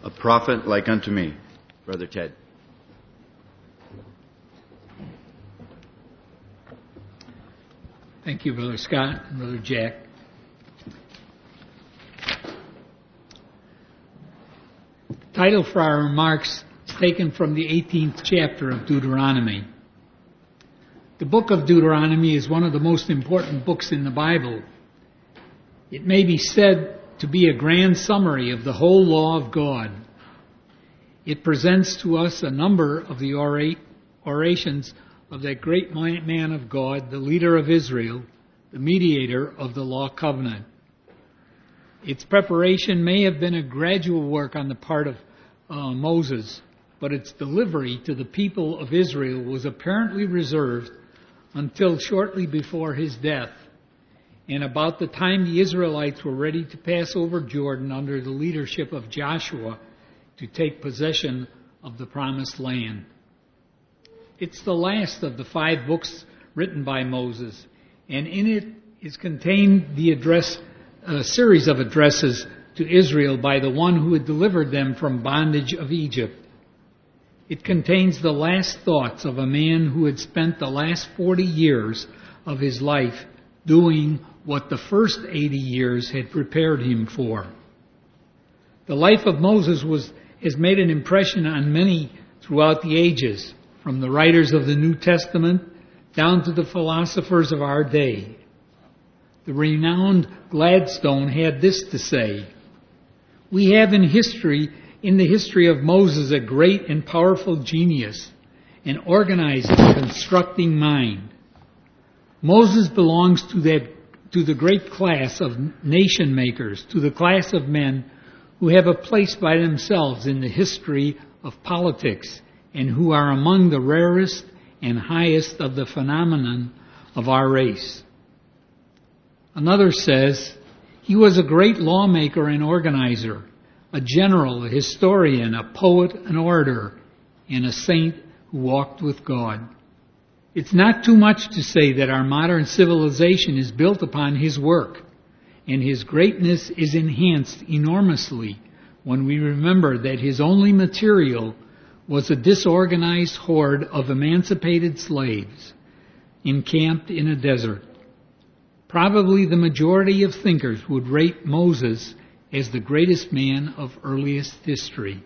a prophet like unto me. Brother Ted. Thank you, Brother Scott and Brother Jack. The title for our remarks is taken from the 18th chapter of Deuteronomy. The book of Deuteronomy is one of the most important books in the Bible. It may be said to be a grand summary of the whole law of God. It presents to us a number of the orations of that great man of God, the leader of Israel, the mediator of the law covenant. Its preparation may have been a gradual work on the part of Moses, but its delivery to the people of Israel was apparently reserved until shortly before his death, and about the time the Israelites were ready to pass over Jordan under the leadership of Joshua to take possession of the promised land. It's the last of the 5 books written by Moses, and in it is contained the series of addresses to Israel by the one who had delivered them from bondage of Egypt. It contains the last thoughts of a man who had spent the last 40 years of his life doing what the first 80 years had prepared him for. The life of Moses has made an impression on many throughout the ages, from the writers of the New Testament down to the philosophers of our day. The renowned Gladstone had this to say: "We have in the history of Moses a great and powerful genius, an organizing, constructing mind. Moses belongs to the great class of nation makers, to the class of men who have a place by themselves in the history of politics, and who are among the rarest and highest of the phenomenon of our race." Another says, "He was a great lawmaker and organizer, a general, a historian, a poet, an orator, and a saint who walked with God." It's not too much to say that our modern civilization is built upon his work, and his greatness is enhanced enormously when we remember that his only material was a disorganized horde of emancipated slaves encamped in a desert. Probably the majority of thinkers would rate Moses as the greatest man of earliest history.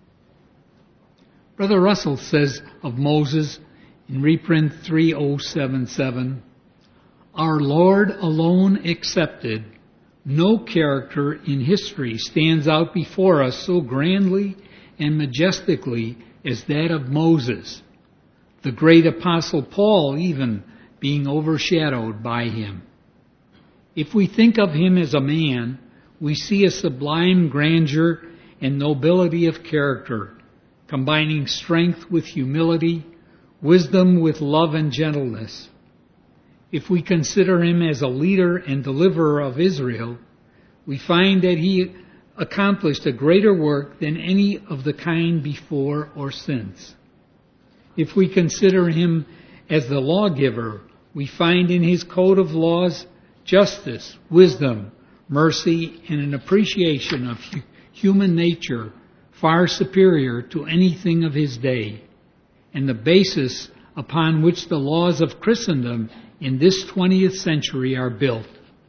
Brother Russell says of Moses in reprint 3077, "Our Lord alone excepted, no character in history stands out before us so grandly and majestically as that of Moses, the great Apostle Paul even being overshadowed by him. If we think of him as a man, we see a sublime grandeur and nobility of character, combining strength with humility, wisdom with love and gentleness. If we consider him as a leader and deliverer of Israel, we find that he accomplished a greater work than any of the kind before or since. If we consider him as the lawgiver, we find in his code of laws justice, wisdom, mercy, and an appreciation of human nature far superior to anything of his day, and the basis upon which the laws of Christendom in this 20th century are built.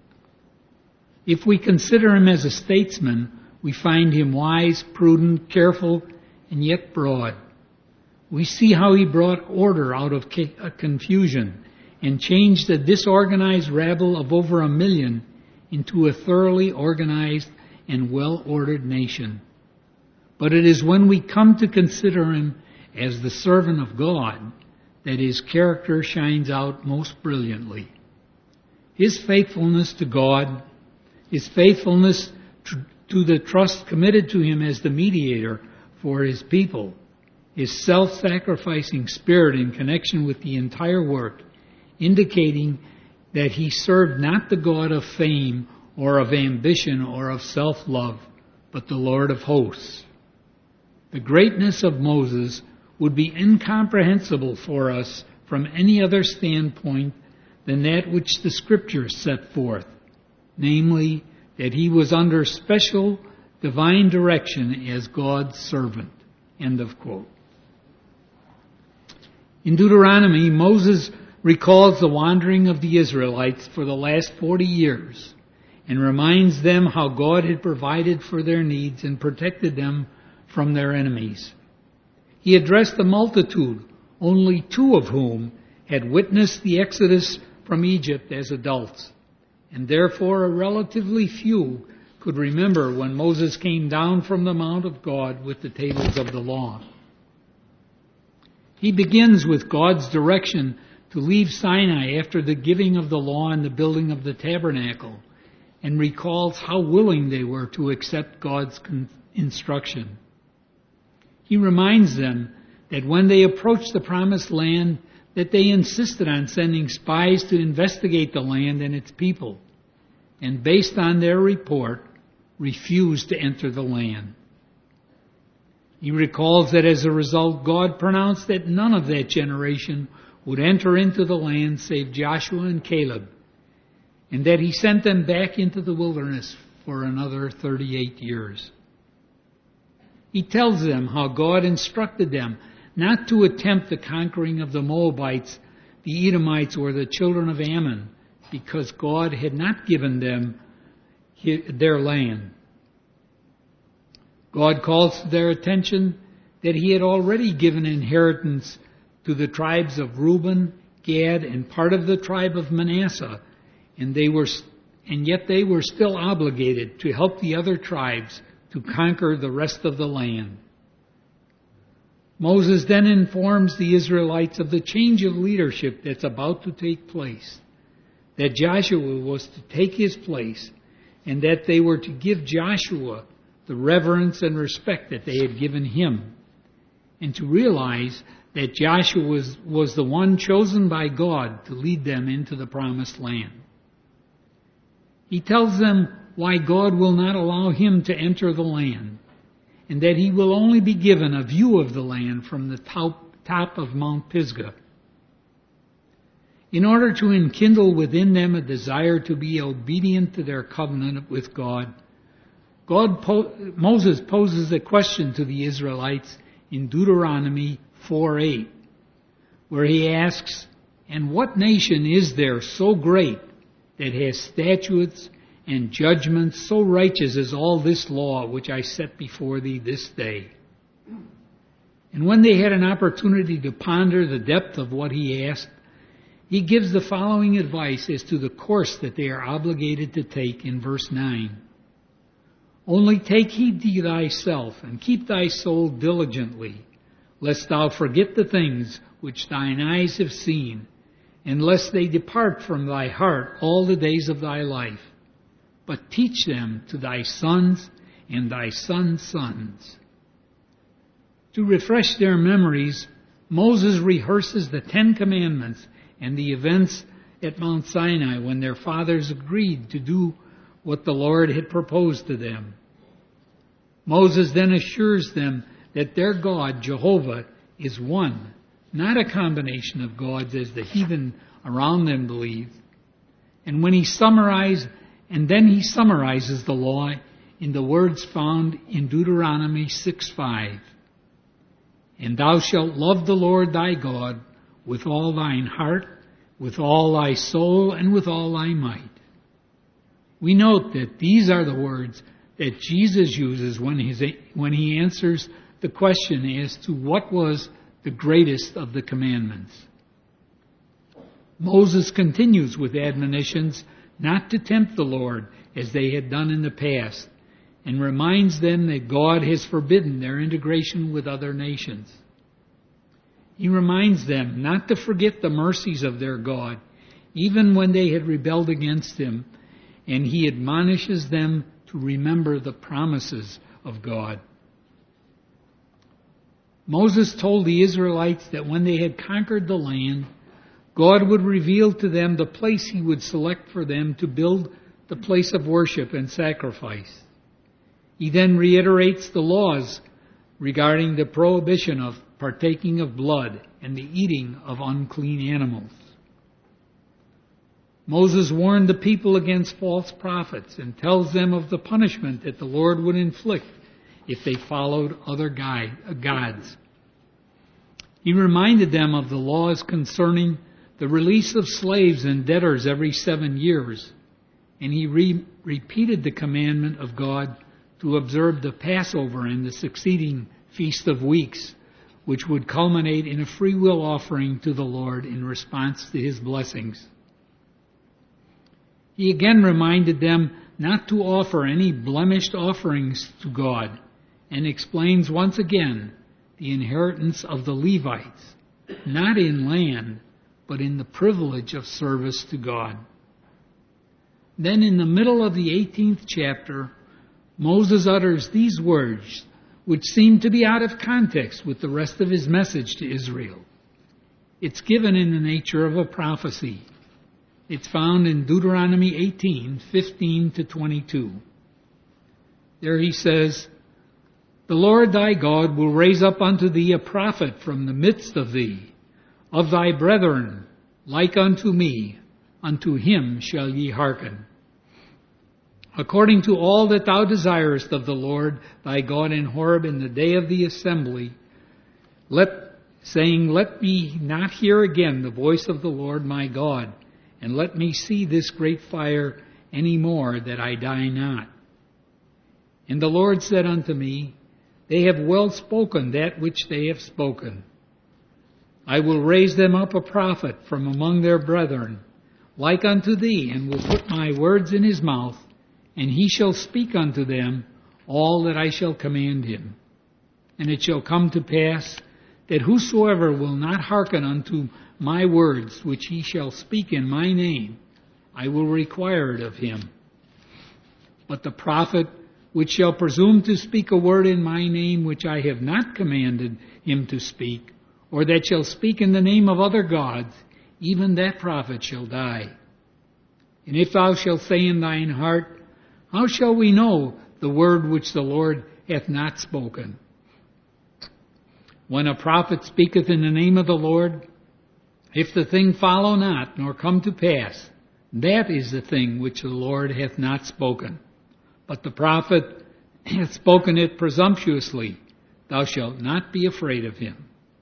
If we consider him as a statesman, we find him wise, prudent, careful, and yet broad. We see how he brought order out of confusion and changed a disorganized rabble of over 1 million into a thoroughly organized and well-ordered nation. But it is when we come to consider him as the servant of God that his character shines out most brilliantly. His faithfulness to God, his faithfulness to the trust committed to him as the mediator for his people, his self-sacrificing spirit in connection with the entire work, indicating that he served not the God of fame or of ambition or of self-love, but the Lord of hosts. The greatness of Moses would be incomprehensible for us from any other standpoint than that which the Scriptures set forth, namely, that he was under special divine direction as God's servant. End of quote. In Deuteronomy, Moses recalls the wandering of the Israelites for the last 40 years and reminds them how God had provided for their needs and protected them from their enemies. He addressed the multitude, only 2 of whom had witnessed the exodus from Egypt as adults, and therefore a relatively few could remember when Moses came down from the Mount of God with the tables of the law. He begins with God's direction to leave Sinai after the giving of the law and the building of the tabernacle, and recalls how willing they were to accept God's instruction. He reminds them that when they approached the promised land, that they insisted on sending spies to investigate the land and its people, and based on their report, refused to enter the land. He recalls that as a result, God pronounced that none of that generation would enter into the land save Joshua and Caleb, and that he sent them back into the wilderness for another 38 years. He tells them how God instructed them not to attempt the conquering of the Moabites, the Edomites, or the children of Ammon, because God had not given them their land. God calls to their attention that he had already given inheritance to the tribes of Reuben, Gad, and part of the tribe of Manasseh, and yet they were still obligated to help the other tribes to conquer the rest of the land. Moses then informs the Israelites of the change of leadership that's about to take place, that Joshua was to take his place, and that they were to give Joshua the reverence and respect that they had given him, and to realize that Joshua was the one chosen by God to lead them into the promised land. He tells them why God will not allow him to enter the land, and that he will only be given a view of the land from the top of Mount Pisgah. In order to enkindle within them a desire to be obedient to their covenant with God, Moses poses a question to the Israelites in Deuteronomy 4:8, where he asks, "And what nation is there so great that has statutes and judgments so righteous as all this law which I set before thee this day?" And when they had an opportunity to ponder the depth of what he asked, he gives the following advice as to the course that they are obligated to take in verse 9. "Only take heed to thyself, and keep thy soul diligently, lest thou forget the things which thine eyes have seen, and lest they depart from thy heart all the days of thy life. But teach them to thy sons and thy sons' sons." To refresh their memories, Moses rehearses the 10 Commandments and the events at Mount Sinai when their fathers agreed to do what the Lord had proposed to them. Moses then assures them that their God, Jehovah, is one, not a combination of gods as the heathen around them believe. And then he summarizes the law in the words found in Deuteronomy 6:5. "And thou shalt love the Lord thy God with all thine heart, with all thy soul, and with all thy might." We note that these are the words that Jesus uses when he answers the question as to what was the greatest of the commandments. Moses continues with admonitions not to tempt the Lord as they had done in the past, and reminds them that God has forbidden their integration with other nations. He reminds them not to forget the mercies of their God, even when they had rebelled against him, and he admonishes them to remember the promises of God. Moses told the Israelites that when they had conquered the land, God would reveal to them the place he would select for them to build the place of worship and sacrifice. He then reiterates the laws regarding the prohibition of partaking of blood and the eating of unclean animals. Moses warned the people against false prophets and tells them of the punishment that the Lord would inflict if they followed other gods. He reminded them of the laws concerning the release of slaves and debtors every 7 years, and he repeated the commandment of God to observe the Passover and the succeeding Feast of Weeks, which would culminate in a free will offering to the Lord in response to his blessings. He again reminded them not to offer any blemished offerings to God, and explains once again the inheritance of the Levites, not in land, but in the privilege of service to God. Then in the middle of the 18th chapter, Moses utters these words, which seem to be out of context with the rest of his message to Israel. It's given in the nature of a prophecy. It's found in Deuteronomy 18:15-22. There he says, "The Lord thy God will raise up unto thee a prophet from the midst of thee, of thy brethren, like unto me, unto him shall ye hearken. According to all that thou desirest of the Lord thy God in Horeb in the day of the assembly, saying, Let me not hear again the voice of the Lord my God, and let me see this great fire any more, that I die not. And the Lord said unto me, They have well spoken that which they have spoken. I will raise them up a prophet from among their brethren, like unto thee, and will put my words in his mouth, and he shall speak unto them all that I shall command him. And it shall come to pass that whosoever will not hearken unto my words, which he shall speak in my name, I will require it of him. But the prophet which shall presume to speak a word in my name which I have not commanded him to speak, or that shall speak in the name of other gods, even that prophet shall die. And if thou shalt say in thine heart, How shall we know the word which the Lord hath not spoken? When a prophet speaketh in the name of the Lord, if the thing follow not, nor come to pass, that is the thing which the Lord hath not spoken. But the prophet hath spoken it presumptuously. Thou shalt not be afraid of him.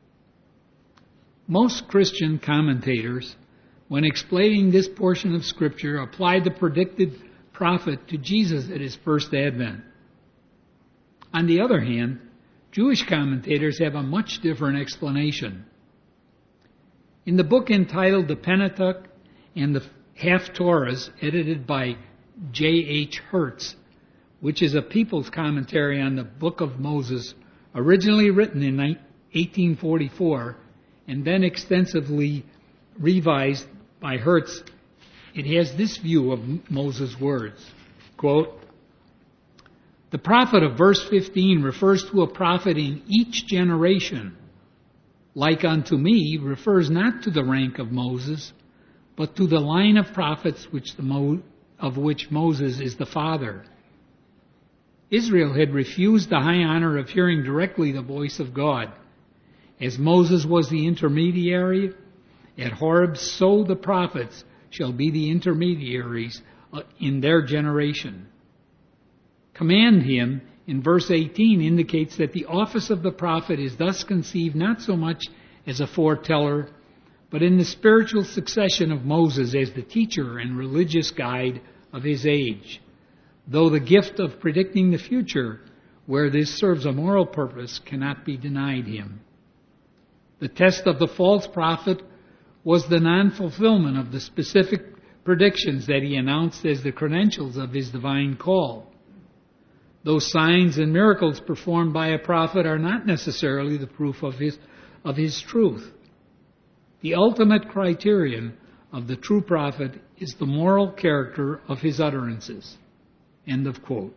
Most Christian commentators, when explaining this portion of Scripture, applied the predicted prophet to Jesus at his first advent. On the other hand, Jewish commentators have a much different explanation. In the book entitled The Pentateuch and the Half-Torahs, edited by J.H. Hertz, which is a people's commentary on the Book of Moses, originally written in 1844 and then extensively revised by Hertz, it has this view of Moses' words. Quote, the prophet of verse 15 refers to a prophet in each generation. Like unto me refers not to the rank of Moses, but to the line of prophets of which Moses is the father. Israel had refused the high honor of hearing directly the voice of God. As Moses was the intermediary at Horeb, so the prophets shall be the intermediaries in their generation. Command him, in verse 18, indicates that the office of the prophet is thus conceived not so much as a foreteller, but in the spiritual succession of Moses as the teacher and religious guide of his age, though the gift of predicting the future, where this serves a moral purpose, cannot be denied him. The test of the false prophet was the non-fulfillment of the specific predictions that he announced as the credentials of his divine call. Those signs and miracles performed by a prophet are not necessarily the proof of his truth. The ultimate criterion of the true prophet is the moral character of his utterances. End of quote.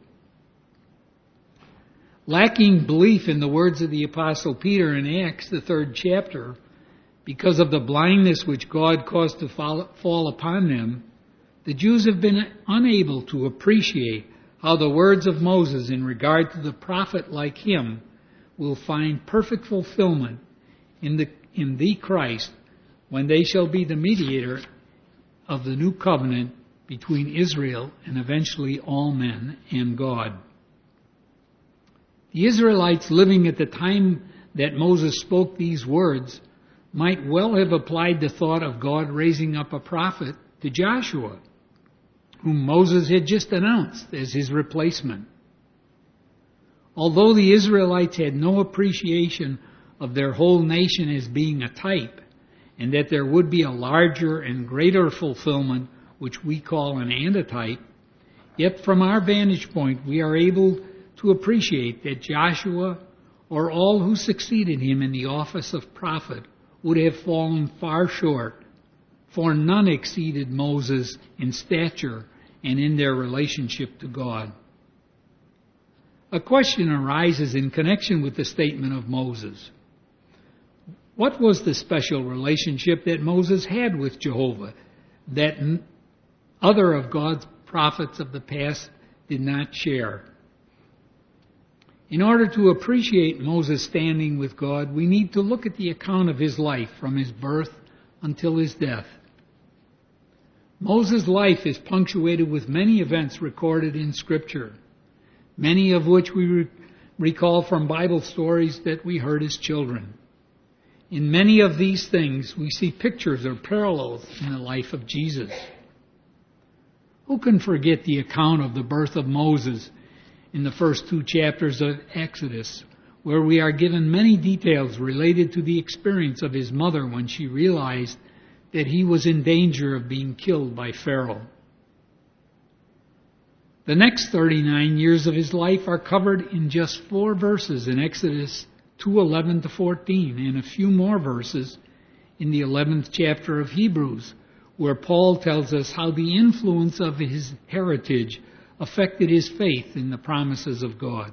Lacking belief in the words of the Apostle Peter in Acts, the 3rd chapter, because of the blindness which God caused to fall upon them, the Jews have been unable to appreciate how the words of Moses in regard to the prophet like him will find perfect fulfillment in the Christ when they shall be the mediator of the new covenant between Israel and eventually all men and God. The Israelites living at the time that Moses spoke these words might well have applied the thought of God raising up a prophet to Joshua, whom Moses had just announced as his replacement. Although the Israelites had no appreciation of their whole nation as being a type, and that there would be a larger and greater fulfillment, which we call an antitype, yet from our vantage point we are able to appreciate that Joshua, or all who succeeded him in the office of prophet, would have fallen far short, for none exceeded Moses in stature and in their relationship to God. A question arises in connection with the statement of Moses. What was the special relationship that Moses had with Jehovah that other of God's prophets of the past did not share? In order to appreciate Moses' standing with God, we need to look at the account of his life from his birth until his death. Moses' life is punctuated with many events recorded in Scripture, many of which we recall from Bible stories that we heard as children. In many of these things, we see pictures or parallels in the life of Jesus. Who can forget the account of the birth of Moses in the first 2 chapters of Exodus, where we are given many details related to the experience of his mother when she realized that he was in danger of being killed by Pharaoh. The next 39 years of his life are covered in just 4 verses in Exodus 2:11 to 14, and a few more verses in the 11th chapter of Hebrews, where Paul tells us how the influence of his heritage affected his faith in the promises of God.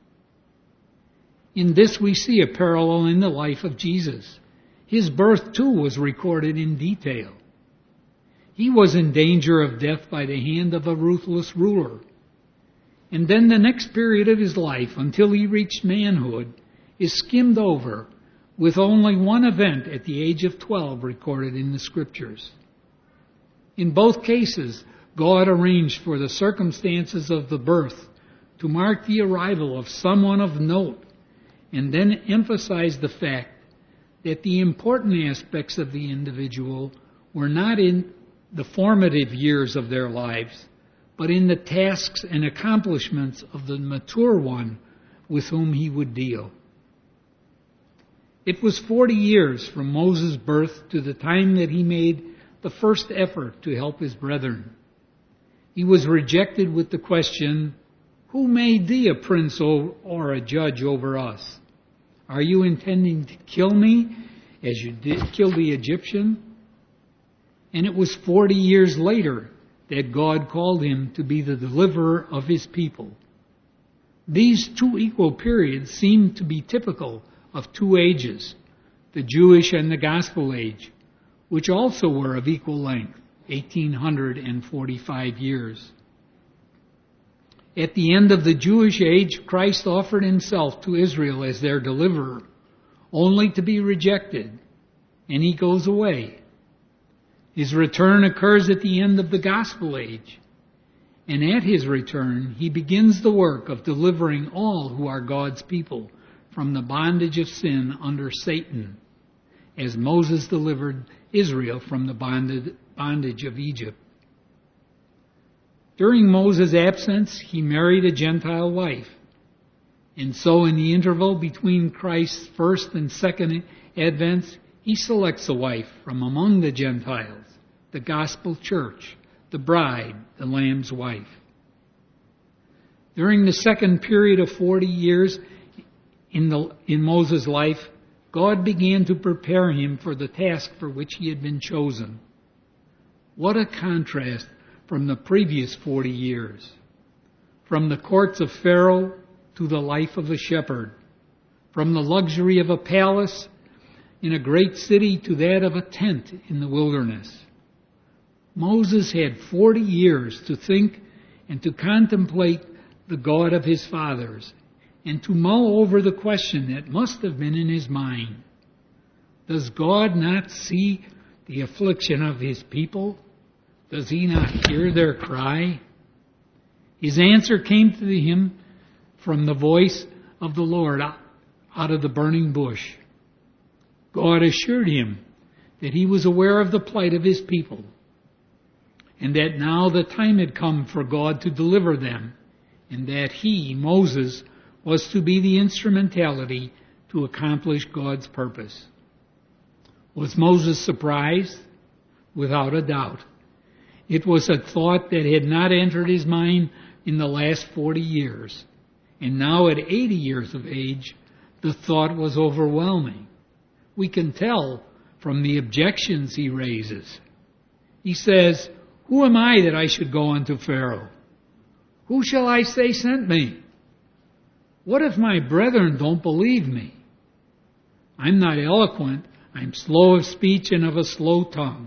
In this we see a parallel in the life of Jesus. His birth too was recorded in detail. He was in danger of death by the hand of a ruthless ruler. And then the next period of his life, until he reached manhood, is skimmed over with only one event at the age of 12 recorded in the Scriptures. In both cases, God arranged for the circumstances of the birth to mark the arrival of someone of note, and then emphasized the fact that the important aspects of the individual were not in the formative years of their lives, but in the tasks and accomplishments of the mature one with whom he would deal. It was 40 years from Moses' birth to the time that he made the first effort to help his brethren. He was rejected with the question, "Who made thee a prince or a judge over us? Are you intending to kill me as you did kill the Egyptian?" And it was 40 years later that God called him to be the deliverer of his people. These 2 equal periods seem to be typical of 2 ages, the Jewish and the Gospel age, which also were of equal length, 1845 years. At the end of the Jewish age, Christ offered himself to Israel as their deliverer, only to be rejected, and he goes away. His return occurs at the end of the Gospel age, and at his return, he begins the work of delivering all who are God's people from the bondage of sin under Satan, as Moses delivered Israel from the bondage of Egypt. During Moses' absence, he married a Gentile wife. And so in the interval between Christ's first and second advents, he selects a wife from among the Gentiles, the gospel church, the bride, the Lamb's wife. During the second period of 40 years in Moses' life, God began to prepare him for the task for which he had been chosen. What a contrast from the previous 40 years. From the courts of Pharaoh to the life of a shepherd. From the luxury of a palace in a great city to that of a tent in the wilderness. Moses had 40 years to think and to contemplate the God of his fathers, and to mull over the question that must have been in his mind. Does God not see the affliction of his people? Does he not hear their cry? His answer came to him from the voice of the Lord out of the burning bush. God assured him that he was aware of the plight of his people, and that now the time had come for God to deliver them, and that he, Moses, was to be the instrumentality to accomplish God's purpose. Was Moses surprised? Without a doubt. It was a thought that had not entered his mind in the last 40 years. And now at 80 years of age, the thought was overwhelming. We can tell from the objections he raises. He says, "Who am I that I should go unto Pharaoh? Who shall I say sent me? What if my brethren don't believe me? I'm not eloquent, I'm slow of speech and of a slow tongue."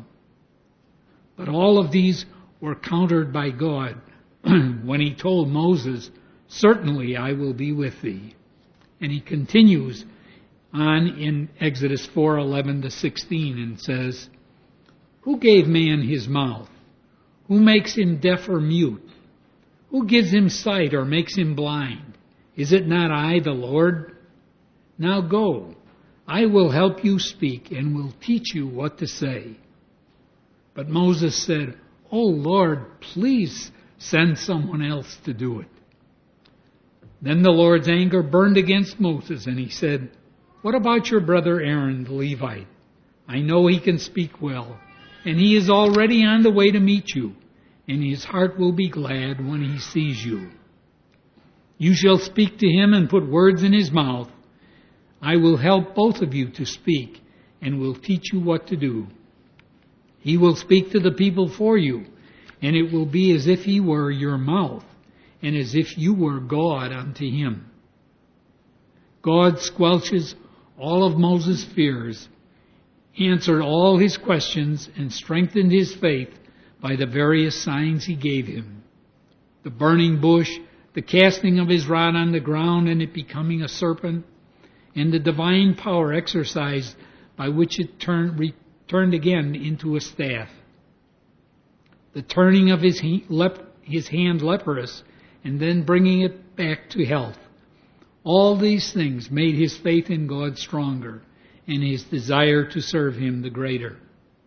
But all of these were countered by God when he told Moses, "Certainly I will be with thee." And he continues on in Exodus 4:11-16 and says, "Who gave man his mouth? Who makes him deaf or mute? Who gives him sight or makes him blind? Is it not I, the Lord? Now go, I will help you speak and will teach you what to say." But Moses said, "Oh Lord, please send someone else to do it." Then the Lord's anger burned against Moses, and he said, "What about your brother Aaron the Levite? I know he can speak well, and he is already on the way to meet you, and his heart will be glad when he sees you. You shall speak to him and put words in his mouth. I will help both of you to speak, and will teach you what to do. He will speak to the people for you, and it will be as if he were your mouth, and as if you were God unto him." God squelches all of Moses' fears, answered all his questions, and strengthened his faith by the various signs he gave him. The burning bush, the casting of his rod on the ground and it becoming a serpent, and the divine power exercised by which it turned again into a staff. The turning of his hand leprous and then bringing it back to health. All these things made his faith in God stronger and his desire to serve him the greater.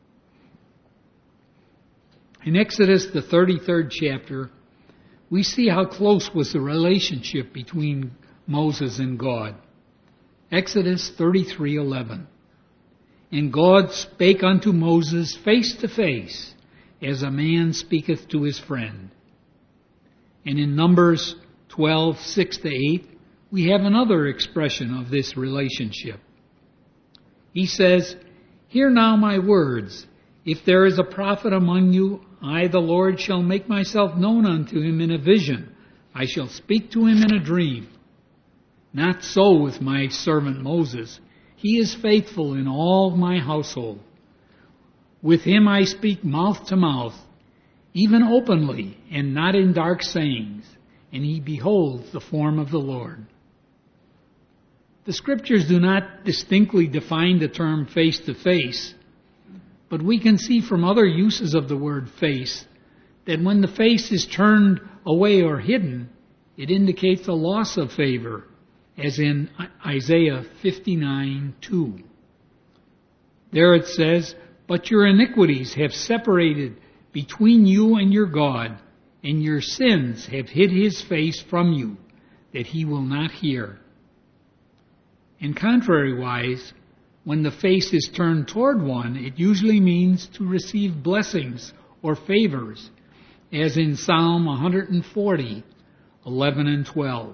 In Exodus, the 33rd chapter, we see how close was the relationship between Moses and God. Exodus 33:11. "And God spake unto Moses face to face, as a man speaketh to his friend." And in Numbers 12:6-8, we have another expression of this relationship. He says, "Hear now my words. If there is a prophet among you, I, the Lord, shall make myself known unto him in a vision. I shall speak to him in a dream. Not so with my servant Moses. He is faithful in all my household. With him I speak mouth to mouth, even openly, and not in dark sayings, and he beholds the form of the Lord." The Scriptures do not distinctly define the term face to face, but we can see from other uses of the word face that when the face is turned away or hidden, it indicates a loss of favor, as in Isaiah 59:2. There it says, "But your iniquities have separated between you and your God, and your sins have hid his face from you, that he will not hear." And contrariwise, when the face is turned toward one, it usually means to receive blessings or favors, as in Psalm 140:11 and 12.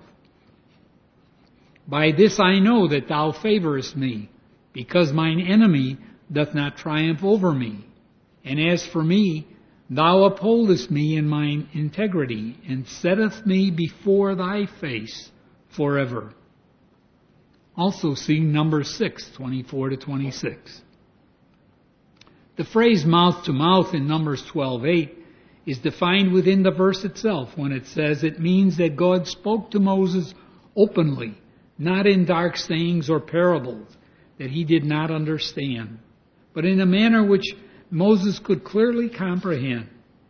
"By this I know that thou favorest me, because mine enemy doth not triumph over me. And as for me, thou upholdest me in mine integrity, and settest me before thy face forever." Also see Numbers 6:24-26. The phrase mouth to mouth in Numbers 12:8 is defined within the verse itself when it says it means that God spoke to Moses openly, not in dark sayings or parables that he did not understand, but in a manner which Moses could clearly comprehend.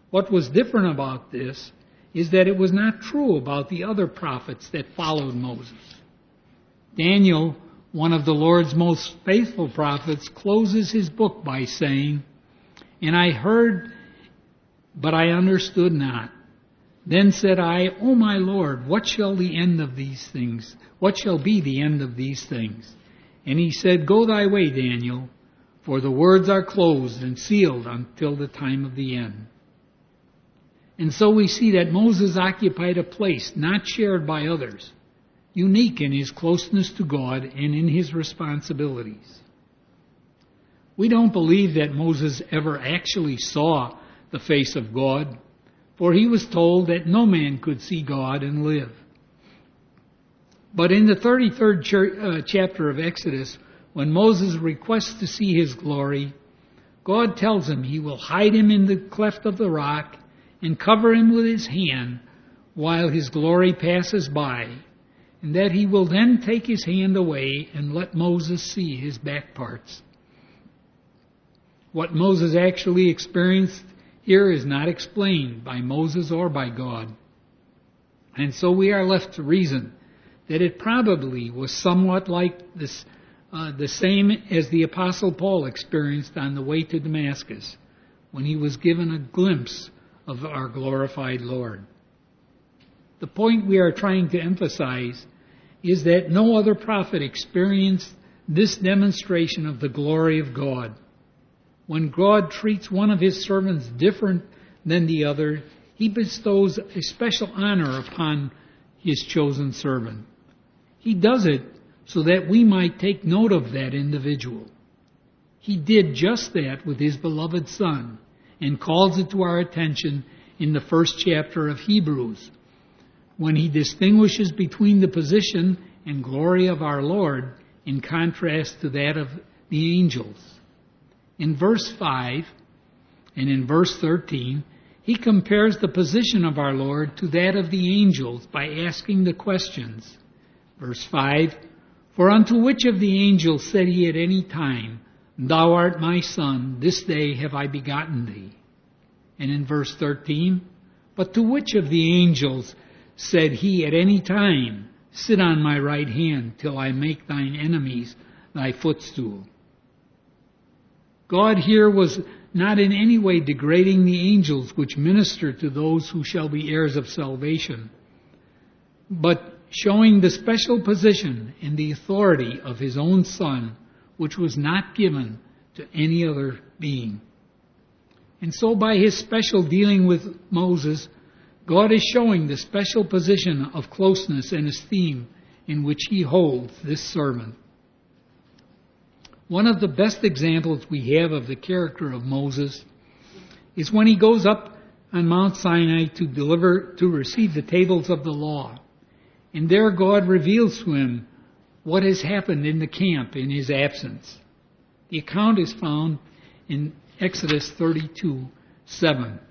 What was different about this is that it was not true about the other prophets that followed Moses. Daniel, one of the Lord's most faithful prophets, closes his book by saying, "And I heard, but I understood not. Then said I, O my Lord, what shall the end of these things? What shall be the end of these things?" And he said, "Go thy way, Daniel, for the words are closed and sealed until the time of the end." And so we see that Moses occupied a place not shared by others, unique in his closeness to God and in his responsibilities. We don't believe that Moses ever actually saw the face of God, for he was told that no man could see God and live. But in the 33rd chapter of Exodus, when Moses requests to see his glory, God tells him he will hide him in the cleft of the rock and cover him with his hand while his glory passes by, and that he will then take his hand away and let Moses see his back parts. What Moses actually experienced here is not explained by Moses or by God. And so we are left to reason that it probably was somewhat like this, the same as the Apostle Paul experienced on the way to Damascus, when he was given a glimpse of our glorified Lord. The point we are trying to emphasize is that no other prophet experienced this demonstration of the glory of God. When God treats one of his servants different than the other, he bestows a special honor upon his chosen servant. He does it so that we might take note of that individual. He did just that with his beloved Son, and calls it to our attention in the first chapter of Hebrews, when he distinguishes between the position and glory of our Lord in contrast to that of the angels. In verse 5 and in verse 13, he compares the position of our Lord to that of the angels by asking the questions. Verse 5, "For unto which of the angels said he at any time, Thou art my Son, this day have I begotten thee?" And in verse 13, "But to which of the angels said he at any time, Sit on my right hand till I make thine enemies thy footstool?" God here was not in any way degrading the angels which minister to those who shall be heirs of salvation, but showing the special position and the authority of his own Son, which was not given to any other being. And so by his special dealing with Moses, God is showing the special position of closeness and esteem in which he holds this servant. One of the best examples we have of the character of Moses is when he goes up on Mount Sinai to receive the tables of the law. And there God reveals to him what has happened in the camp in his absence. The account is found in Exodus 32:7.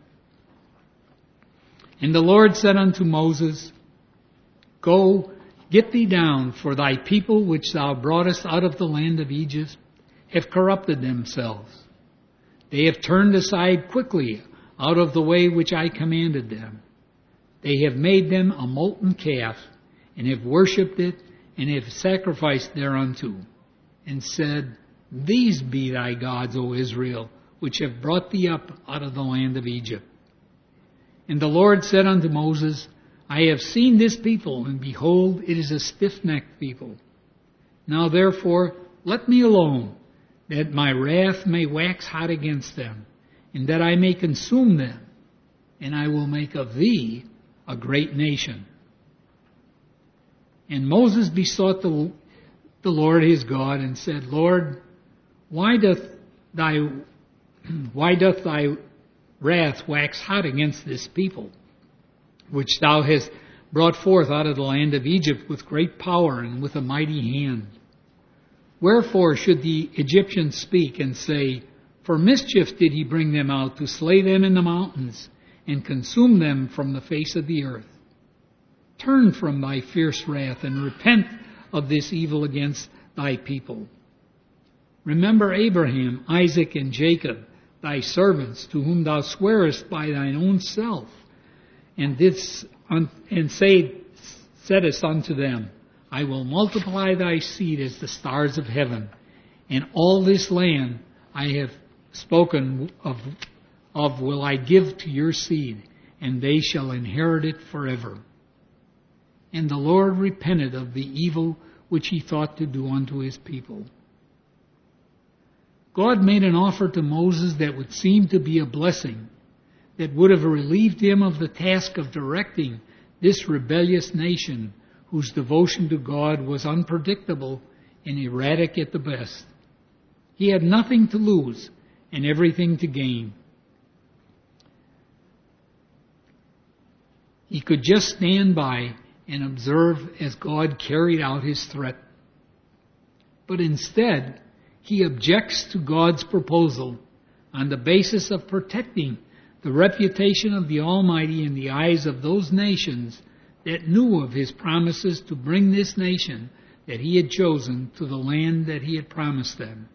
"And the Lord said unto Moses, Go, get thee down, for thy people which thou broughtest out of the land of Egypt have corrupted themselves. They have turned aside quickly out of the way which I commanded them. They have made them a molten calf, and have worshipped it, and have sacrificed thereunto, and said, These be thy gods, O Israel, which have brought thee up out of the land of Egypt. And the Lord said unto Moses, I have seen this people, and behold, it is a stiff-necked people. Now therefore, let me alone, that my wrath may wax hot against them, and that I may consume them, and I will make of thee a great nation. And Moses besought the Lord his God, and said, Lord, why doth thy wrath wax hot against this people, which thou hast brought forth out of the land of Egypt with great power and with a mighty hand? Wherefore should the Egyptians speak and say, For mischief did he bring them out, to slay them in the mountains, and consume them from the face of the earth? Turn from thy fierce wrath, and repent of this evil against thy people. Remember Abraham, Isaac, and Jacob, thy servants, to whom thou swearest by thine own self, and saidest unto them, I will multiply thy seed as the stars of heaven, and all this land I have spoken of will I give to your seed, and they shall inherit it forever. And the Lord repented of the evil which he thought to do unto his people. God made an offer to Moses that would seem to be a blessing, that would have relieved him of the task of directing this rebellious nation whose devotion to God was unpredictable and erratic at the best. He had nothing to lose and everything to gain. He could just stand by and observe as God carried out his threat. But instead, he objects to God's proposal on the basis of protecting the reputation of the Almighty in the eyes of those nations that knew of his promises to bring this nation that he had chosen to the land that he had promised them.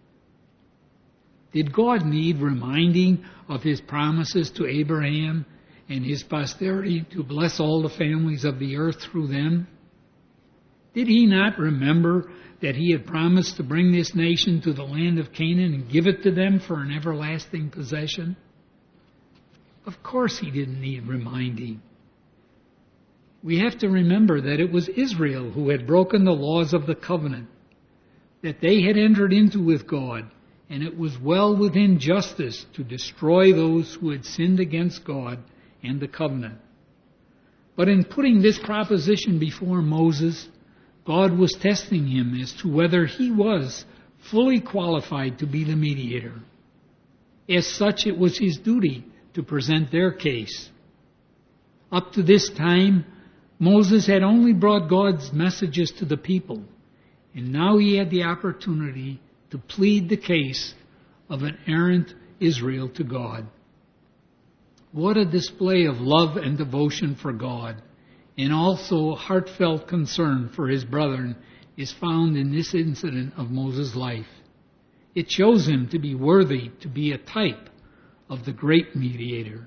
Did God need reminding of his promises to Abraham and his posterity to bless all the families of the earth through them? Did he not remember that he had promised to bring this nation to the land of Canaan and give it to them for an everlasting possession? Of course he didn't need reminding. We have to remember that it was Israel who had broken the laws of the covenant that they had entered into with God, and it was well within justice to destroy those who had sinned against God and the covenant. But in putting this proposition before Moses, God was testing him as to whether he was fully qualified to be the mediator. As such, it was his duty to present their case. Up to this time, Moses had only brought God's messages to the people, and now he had the opportunity to plead the case of an errant Israel to God. What a display of love and devotion for God, and also heartfelt concern for his brethren, is found in this incident of Moses' life. It shows him to be worthy to be a type of the great mediator.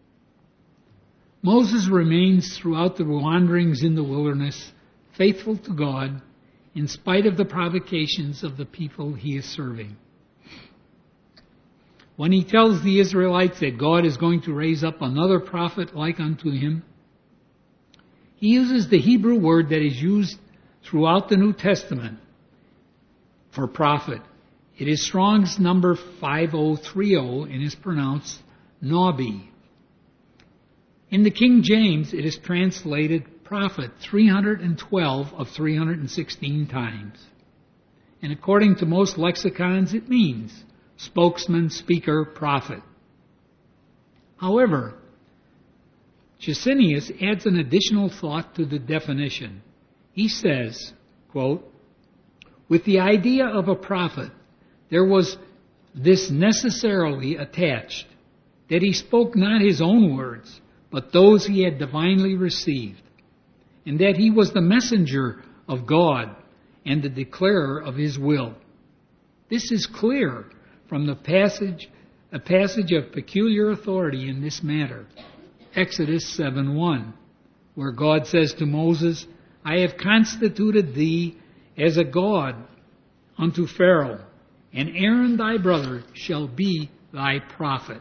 Moses remains throughout the wanderings in the wilderness faithful to God in spite of the provocations of the people he is serving. When he tells the Israelites that God is going to raise up another prophet like unto him, he uses the Hebrew word that is used throughout the New Testament for prophet. It is Strong's number 5030 and is pronounced Nabi. In the King James, it is translated prophet 312 of 316 times. And according to most lexicons, it means spokesman, speaker, prophet. However, Gesenius adds an additional thought to the definition. He says, quote, with the idea of a prophet, there was this necessarily attached, that he spoke not his own words, but those he had divinely received, and that he was the messenger of God and the declarer of his will. This is clear from a passage of peculiar authority in this matter, Exodus 7:1, where God says to Moses, I have constituted thee as a god unto Pharaoh, and Aaron thy brother shall be thy prophet.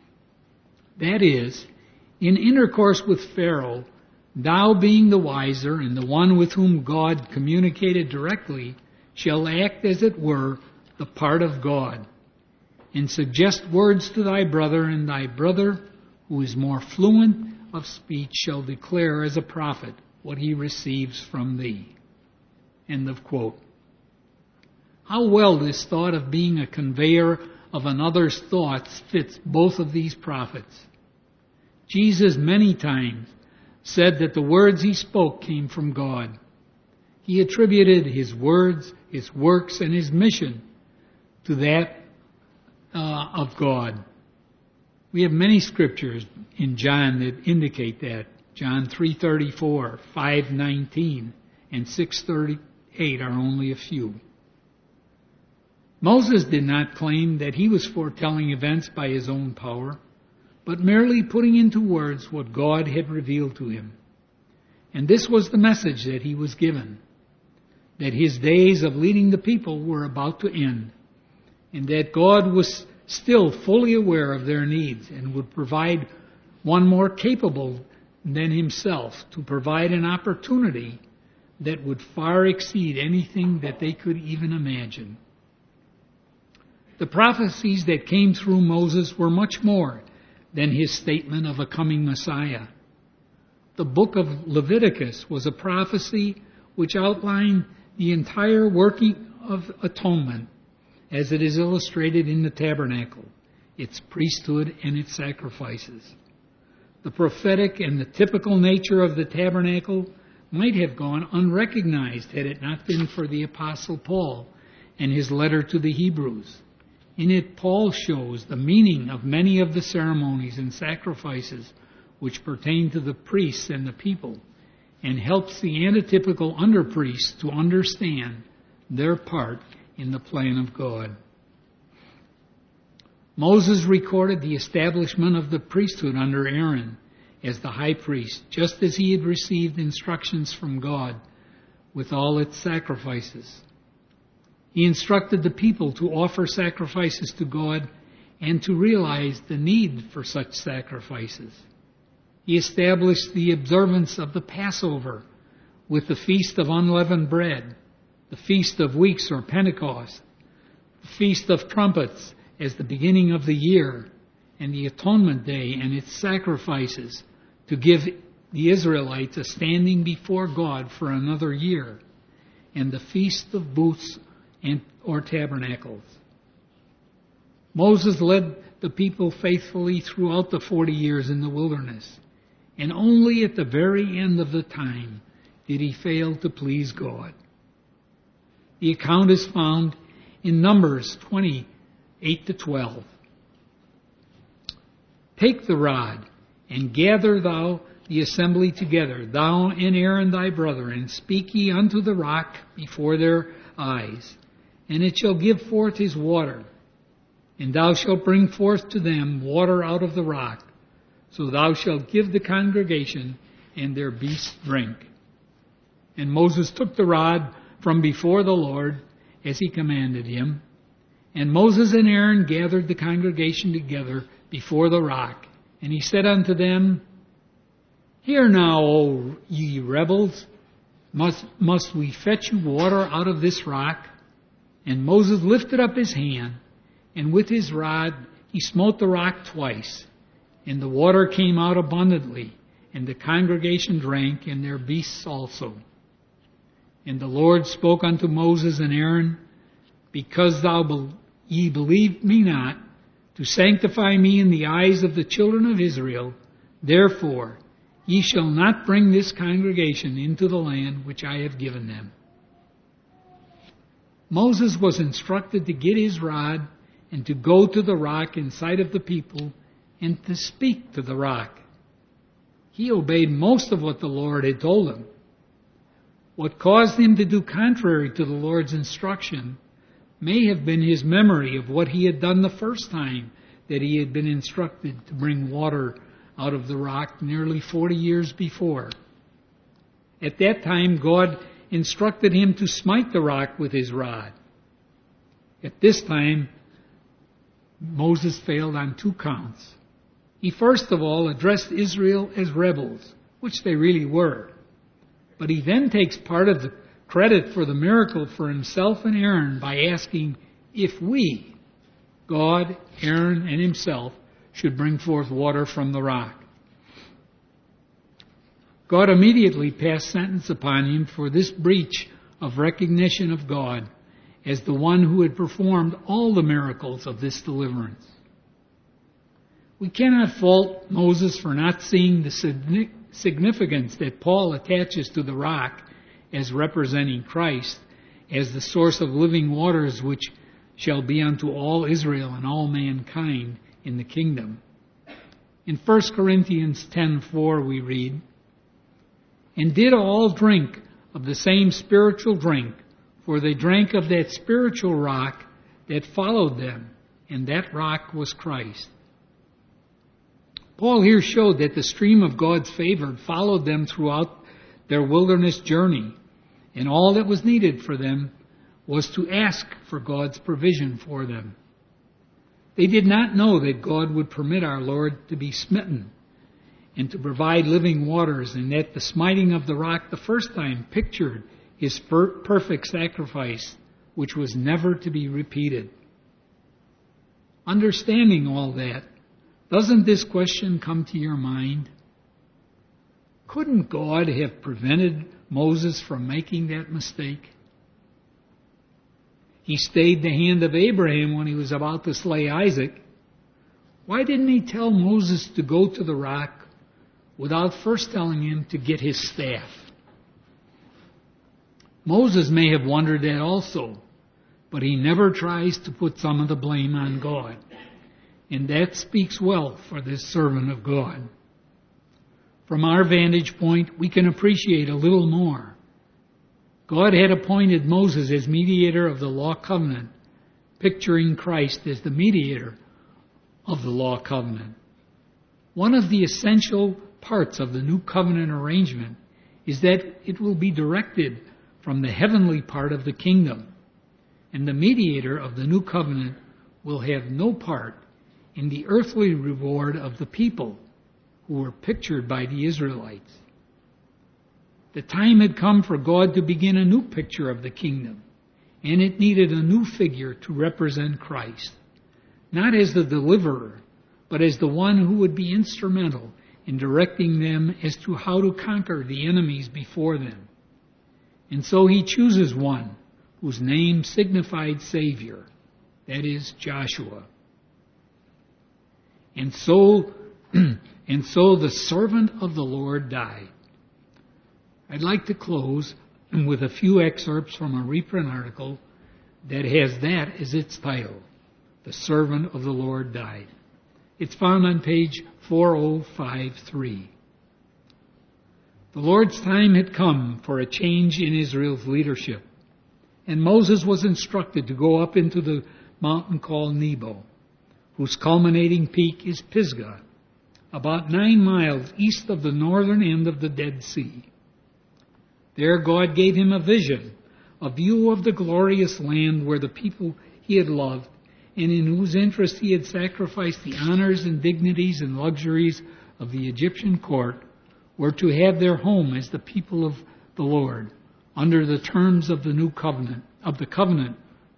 That is, in intercourse with Pharaoh, thou being the wiser and the one with whom God communicated directly, shall act as it were the part of God, and suggest words to thy brother, and thy brother, who is more fluent of speech, shall declare as a prophet what he receives from thee. End of quote. How well this thought of being a conveyor of another's thoughts fits both of these prophets. Jesus many times said that the words he spoke came from God. He attributed his words, his works, and his mission to that of God. We have many scriptures in John that indicate that. John 3:34, 5:19, 19, and 6:38 are only a few. Moses did not claim that he was foretelling events by his own power, but merely putting into words what God had revealed to him. And this was the message that he was given, that his days of leading the people were about to end, and that God was still fully aware of their needs and would provide one more capable than himself to provide an opportunity that would far exceed anything that they could even imagine. The prophecies that came through Moses were much more than his statement of a coming Messiah. The book of Leviticus was a prophecy which outlined the entire working of atonement as it is illustrated in the tabernacle, its priesthood and its sacrifices. The prophetic and the typical nature of the tabernacle might have gone unrecognized had it not been for the Apostle Paul and his letter to the Hebrews. In it, Paul shows the meaning of many of the ceremonies and sacrifices which pertain to the priests and the people, and helps the antitypical under-priests to understand their part in the plan of God. Moses recorded the establishment of the priesthood under Aaron as the high priest, just as he had received instructions from God with all its sacrifices. He instructed the people to offer sacrifices to God and to realize the need for such sacrifices. He established the observance of the Passover with the Feast of Unleavened Bread, the Feast of Weeks or Pentecost, the Feast of Trumpets as the beginning of the year, and the Atonement Day and its sacrifices to give the Israelites a standing before God for another year, and the Feast of Booths or Tabernacles. Moses led the people faithfully throughout the 40 years in the wilderness, and only at the very end of the time did he fail to please God. The account is found in Numbers 20:8-12. Take the rod, and gather thou the assembly together, thou and Aaron thy brother, and speak ye unto the rock before their eyes, and it shall give forth his water. And thou shalt bring forth to them water out of the rock, so thou shalt give the congregation and their beasts drink. And Moses took the rod from before the Lord, as he commanded him. And Moses and Aaron gathered the congregation together before the rock. And he said unto them, Hear now, O ye rebels, must we fetch you water out of this rock? And Moses lifted up his hand, and with his rod he smote the rock twice. And the water came out abundantly, and the congregation drank, and their beasts also. And the Lord spoke unto Moses and Aaron, Because ye believed me not, to sanctify me in the eyes of the children of Israel, therefore ye shall not bring this congregation into the land which I have given them. Moses was instructed to get his rod and to go to the rock in sight of the people and to speak to the rock. He obeyed most of what the Lord had told him. What caused him to do contrary to the Lord's instruction may have been his memory of what he had done the first time that he had been instructed to bring water out of the rock nearly 40 years before. At that time, God instructed him to smite the rock with his rod. At this time, Moses failed on 2 counts. He first of all addressed Israel as rebels, which they really were. But he then takes part of the credit for the miracle for himself and Aaron by asking if we, God, Aaron, and himself, should bring forth water from the rock. God immediately passed sentence upon him for this breach of recognition of God as the one who had performed all the miracles of this deliverance. We cannot fault Moses for not seeing the significance that Paul attaches to the rock as representing Christ as the source of living waters which shall be unto all Israel and all mankind in the kingdom. In 1 Corinthians 10:4 we read, And did all drink of the same spiritual drink, for they drank of that spiritual rock that followed them, and that rock was Christ. Paul here showed that the stream of God's favor followed them throughout their wilderness journey, and all that was needed for them was to ask for God's provision for them. They did not know that God would permit our Lord to be smitten and to provide living waters, and that the smiting of the rock the first time pictured his perfect sacrifice, which was never to be repeated. Understanding all that, doesn't this question come to your mind? Couldn't God have prevented Moses from making that mistake? He stayed the hand of Abraham when he was about to slay Isaac. Why didn't he tell Moses to go to the rock without first telling him to get his staff? Moses may have wondered that also, but he never tries to put some of the blame on God. And that speaks well for this servant of God. From our vantage point, we can appreciate a little more. God had appointed Moses as mediator of the law covenant, picturing Christ as the mediator of the law covenant. One of the essential parts of the new covenant arrangement is that it will be directed from the heavenly part of the kingdom, and the mediator of the new covenant will have no part in the earthly reward of the people who were pictured by the Israelites. The time had come for God to begin a new picture of the kingdom, and it needed a new figure to represent Christ, not as the deliverer, but as the one who would be instrumental in directing them as to how to conquer the enemies before them. And so he chooses one whose name signified Savior, that is Joshua. And so the servant of the Lord died. I'd like to close with a few excerpts from a reprint article that has that as its title, The Servant of the Lord Died. It's found on page 4053. The Lord's time had come for a change in Israel's leadership, and Moses was instructed to go up into the mountain called Nebo, whose culminating peak is Pisgah, about 9 miles east of the northern end of the Dead Sea. There God gave him a vision, a view of the glorious land where the people he had loved and in whose interest he had sacrificed the honors and dignities and luxuries of the Egyptian court, were to have their home as the people of the Lord under the terms of the new covenant, of the covenant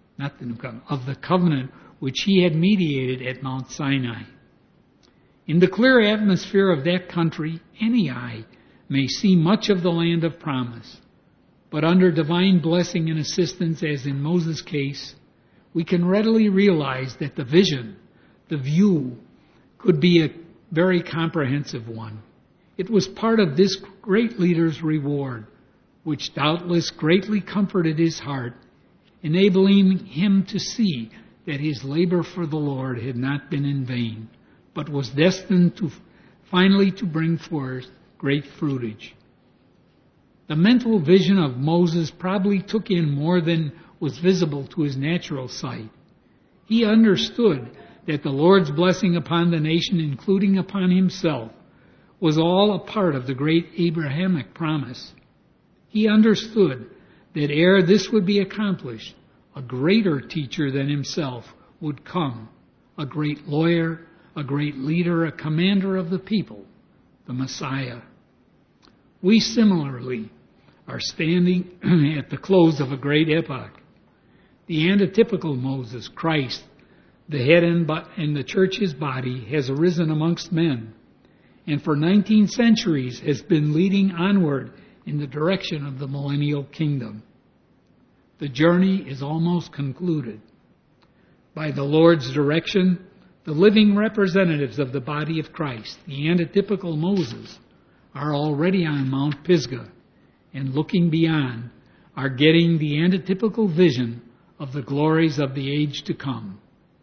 which he had mediated at Mount Sinai. In the clear atmosphere of that country, any eye may see much of the land of promise, but under divine blessing and assistance, as in Moses' case, we can readily realize that the vision, the view, could be a very comprehensive one. It was part of this great leader's reward, which doubtless greatly comforted his heart, enabling him to see that his labor for the Lord had not been in vain, but was destined to finally to bring forth great fruitage. The mental vision of Moses probably took in more than was visible to his natural sight. He understood that the Lord's blessing upon the nation, including upon himself, was all a part of the great Abrahamic promise. He understood that ere this would be accomplished, a greater teacher than himself would come, a great lawyer, a great leader, a commander of the people, the Messiah. We similarly are standing at the close of a great epoch. The antitypical Moses, Christ, the head and the church's body, has arisen amongst men, and for 19 centuries has been leading onward in the direction of the millennial kingdom. The journey is almost concluded. By the Lord's direction, the living representatives of the body of Christ, the antitypical Moses, are already on Mount Pisgah, and looking beyond, are getting the antitypical vision of the glories of the age to come.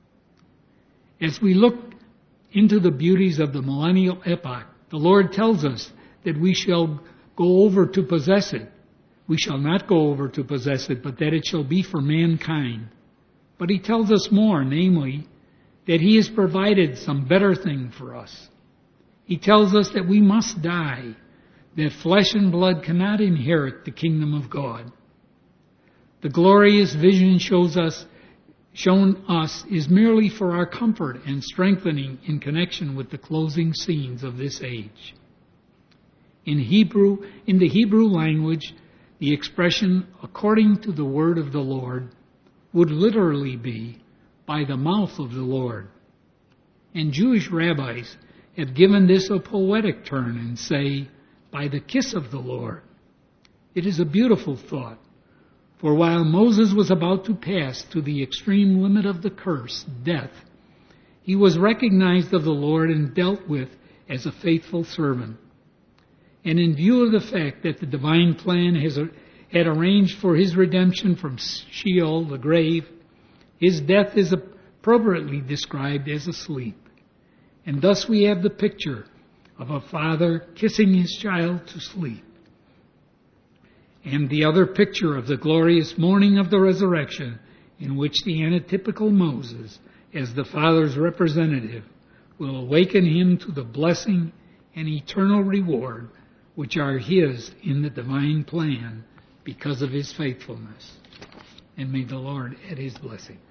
As we look into the beauties of the millennial epoch, the Lord tells us that we shall go over to possess it. We shall not go over to possess it, but that it shall be for mankind. But he tells us more, namely, that he has provided some better thing for us. He tells us that we must die, that flesh and blood cannot inherit the kingdom of God. The glorious vision shown us is merely for our comfort and strengthening in connection with the closing scenes of this age. In the Hebrew language, the expression "according to the word of the Lord" would literally be "by the mouth of the Lord." And Jewish rabbis have given this a poetic turn and say, "by the kiss of the Lord." It is a beautiful thought, for while Moses was about to pass to the extreme limit of the curse, death, he was recognized of the Lord and dealt with as a faithful servant. And in view of the fact that the divine plan had arranged for his redemption from Sheol, the grave, his death is appropriately described as a sleep. And thus we have the picture of a father kissing his child to sleep. And the other picture of the glorious morning of the resurrection, in which the antitypical Moses, as the Father's representative, will awaken him to the blessing and eternal reward which are his in the divine plan because of his faithfulness. And may the Lord add his blessing.